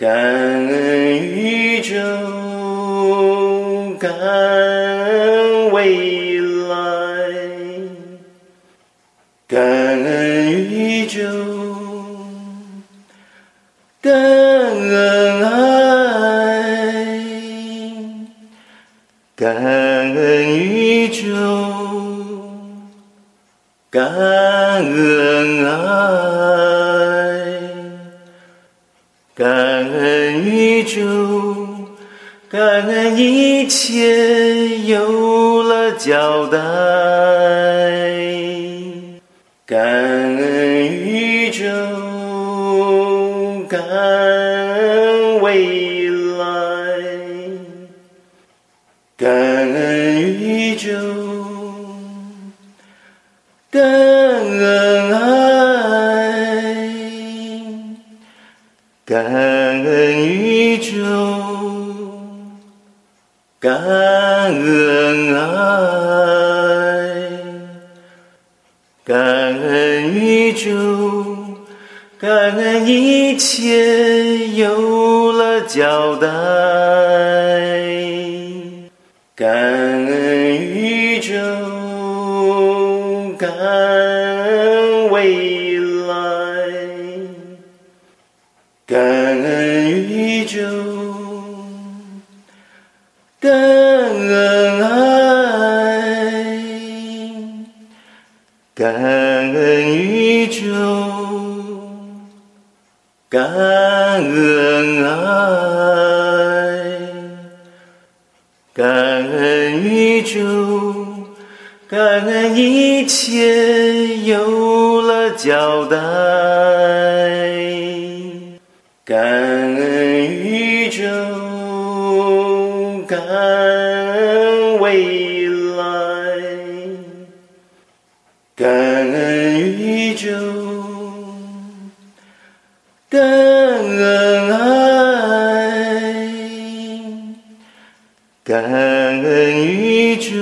感恩宇宙，感恩未来，感恩宇宙，感恩爱，感恩宇宙，感恩爱，感恩宇宙，感恩一切有了交代，感恩宇宙，感恩未来，感恩宇宙，感恩爱，感恩宇宙，感恩爱，感恩宇宙，感恩一切有了交代，感恩宇宙，感恩未来，感恩宇宙，感恩爱，感恩宇宙，感恩爱，感恩宇宙，感恩一切有了交代，感恩宇宙，感恩未来，感恩宇宙，感恩爱，感恩宇宙，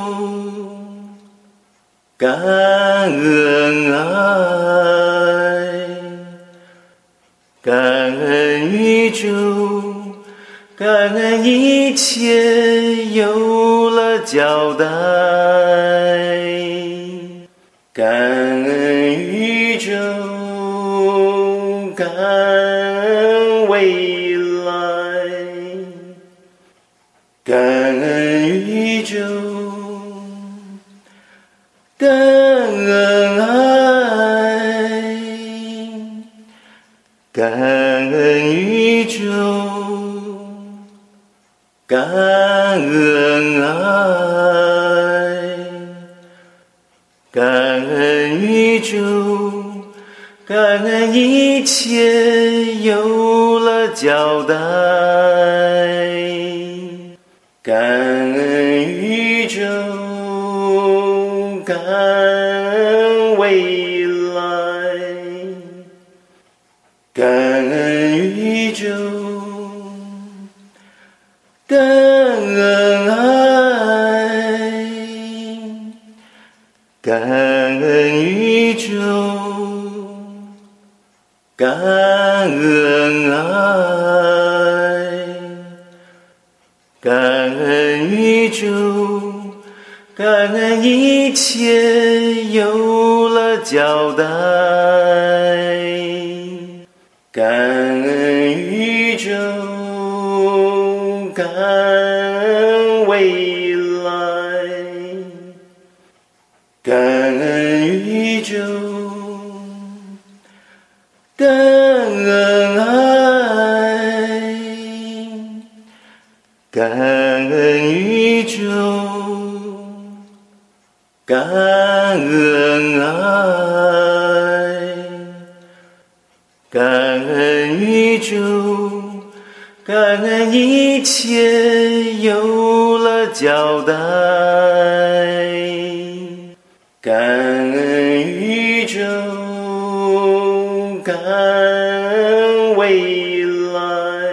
感恩爱，感恩宇宙，感恩一切有了交代，感恩宇宙，感恩未来，感恩宇宙，感恩爱，感恩宇宙，感恩爱，感恩宇宙，感恩一切有了交代，感恩宇宙，感恩未来，感恩宇宙，感恩爱，感恩宇宙，感恩爱，感恩宇宙，感恩一切有了交代，感恩宇宙，感恩未来，感恩宇宙，感恩爱，感恩宇宙，感恩爱，感恩宇宙，感恩一切有了交代，感恩宇宙，感恩未来，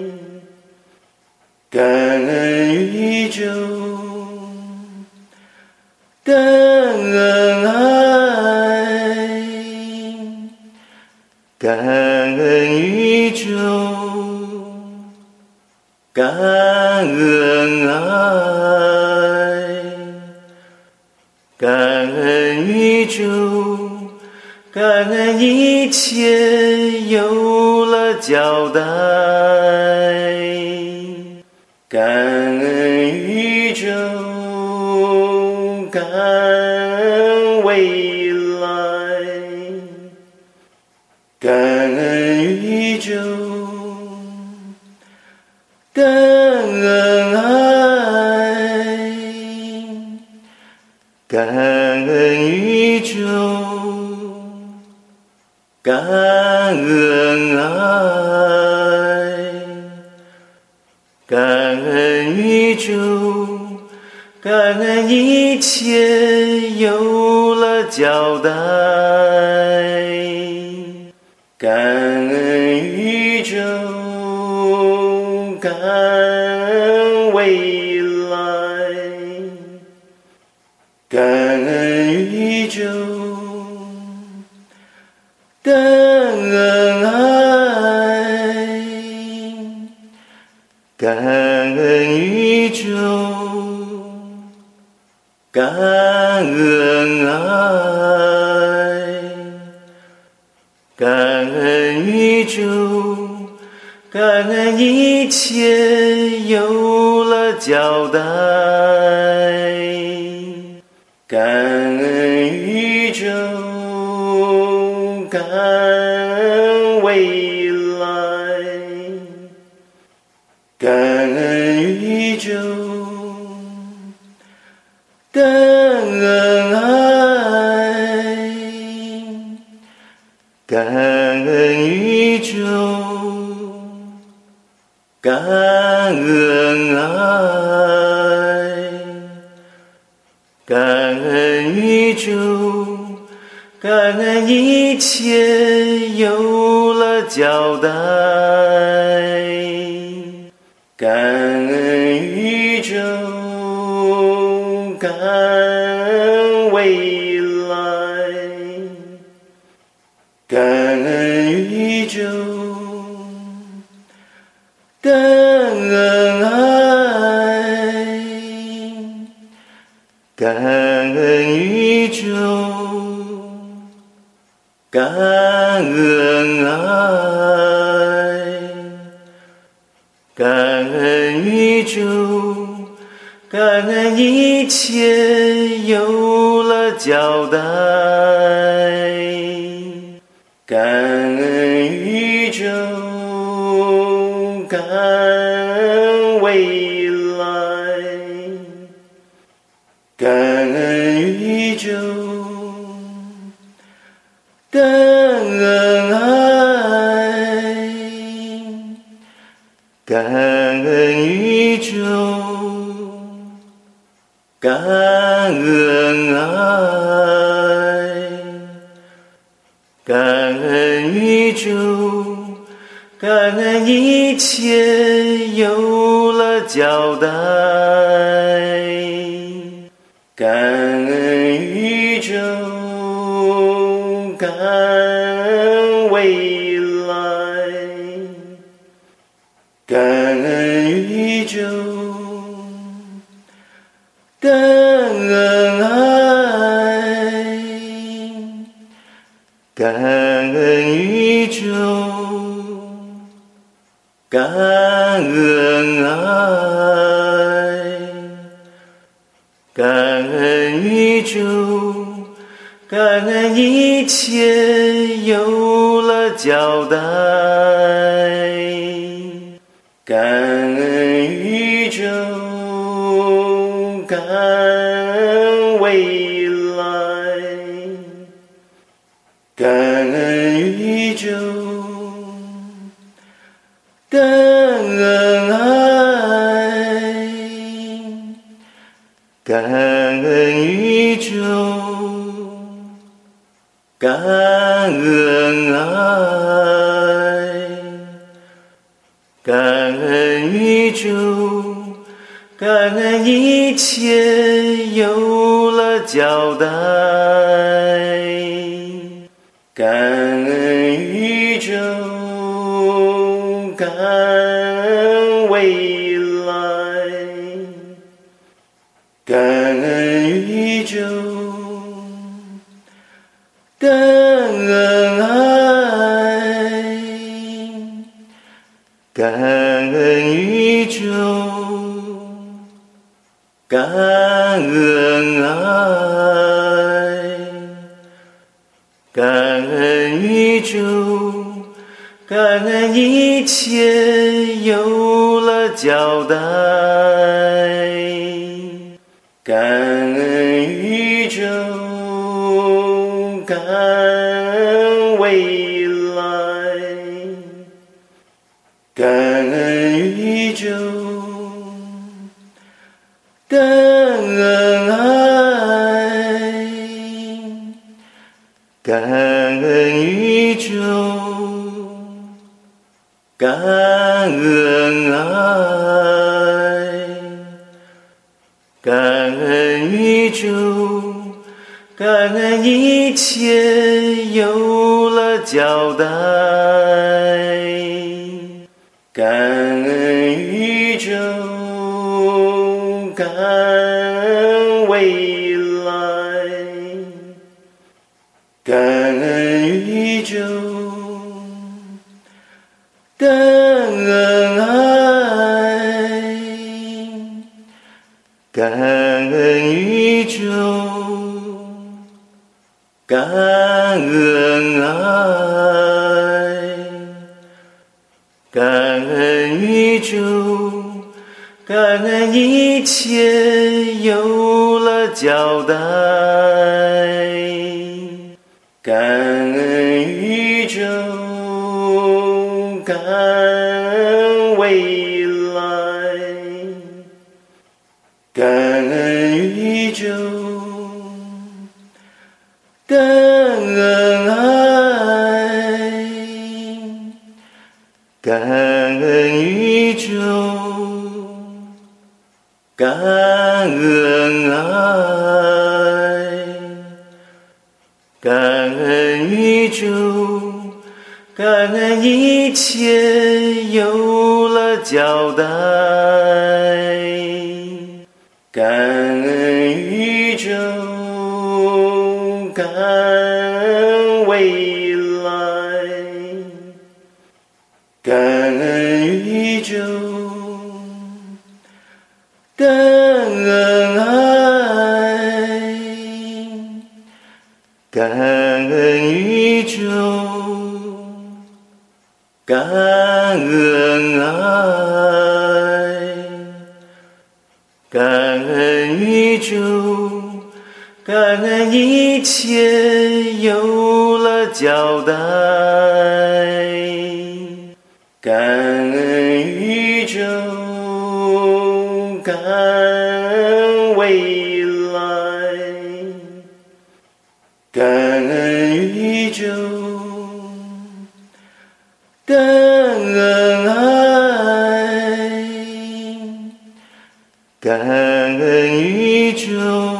感恩宇宙，感恩爱，感恩宇宙， 感恩爱，感恩宇宙，感恩一切有了交代，感恩宇宙，感恩未来，感恩宇宙，感恩爱，感恩宇宙，感恩爱，感恩宇宙，感恩一切有了交代，感恩宇宙，感恩未来，感恩宇宙，感恩爱，感恩宇宙，感恩爱，感恩宇宙，感恩一切有了交代，感恩宇宙，感恩未来，感恩宇宙，感恩爱，感恩宇宙，感恩爱，感恩宇宙，感恩一切有了交代，感恩宇宙，感恩未来，感恩宇宙，感恩爱，感恩宇宙，感恩爱，感恩宇宙，感恩一切有了交代，感恩宇宙，感恩未来，感恩宇宙，感恩爱，感恩宇宙，感恩爱，感恩宇宙，感恩一切有了交代，感恩宇宙，感恩未来，感恩宇宙，感恩爱，感恩宇宙，感恩爱，感恩宇宙，感恩一切有了交代，感恩宇宙，感恩未来，感恩宇宙，感恩爱，感恩宇宙，感恩爱，感恩宇宙，感恩一切有了交代，感恩宇宙，感恩未宙，感恩爱，感恩宇宙，感恩爱，感恩宇宙，感恩一切有了交代，感恩宇宙，感恩未来，感恩宇宙，感恩爱，感恩宇宙，感恩爱，感恩宇宙，感恩一切有了交代，感恩宇宙，感恩未来，感恩宇宙，感恩爱，感恩宇宙，感恩爱，感恩宇宙，感恩一切有了交代，感恩宇宙，感恩未来，感恩宇宙，感恩爱，感恩宇宙，感恩爱，感恩宇宙，感恩一切有了交代，感恩宇宙，感恩未来，感恩宇宙，感恩爱，感恩宇宙，感恩爱，感恩宇宙，感恩一切有了交代，感恩宇宙，感恩未来，感恩宇宙，感恩爱，感恩宇宙，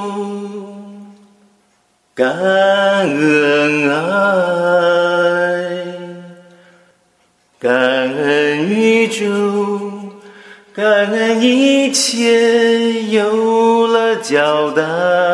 感恩爱，感恩宇宙，感恩一切有了交代。